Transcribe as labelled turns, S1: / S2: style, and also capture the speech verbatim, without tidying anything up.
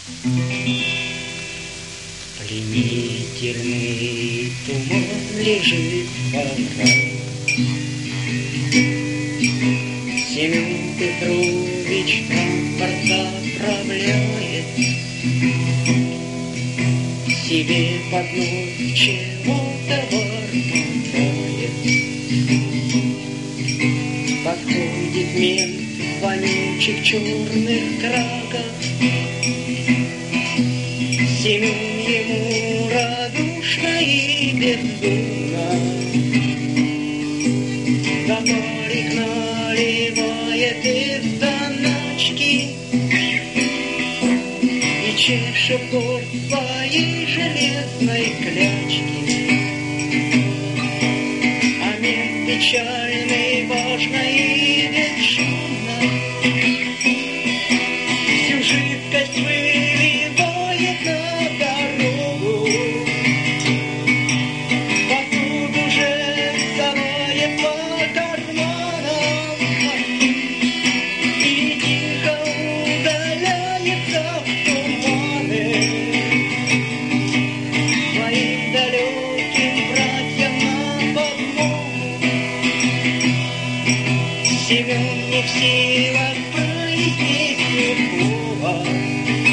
S1: Пленительный туман лежит во враг. Семен Петрович транспорт заправляет, себе под ноги чего-то бормотает. Подходит мент в вонючих черных крагах, Семен ему радушно и бездумно запарик наливает из заначки и чешет горд своей железной клячки. А мент печальный, важно и ветшинно всю жидкость выливает на дорогу. Посуду же совает по карманам и тихо удаляется в туманы своим далеким братьям на подмогу. Семен не в силах произнести слова,